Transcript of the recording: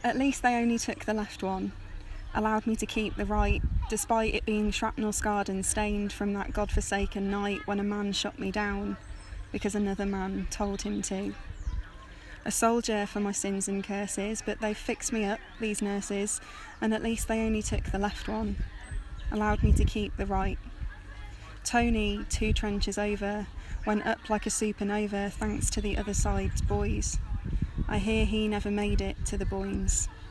At least they only took the left one, allowed me to keep the right, despite it being shrapnel scarred and stained from that godforsaken night when a man shot me down, because another man told him to. A soldier for my sins and curses, but they've fixed me up, these nurses, and at least they only took the left one, allowed me to keep the right. Tony, 2 trenches over, went up like a supernova thanks to the other side's boys. I hear he never made it to the Boynes.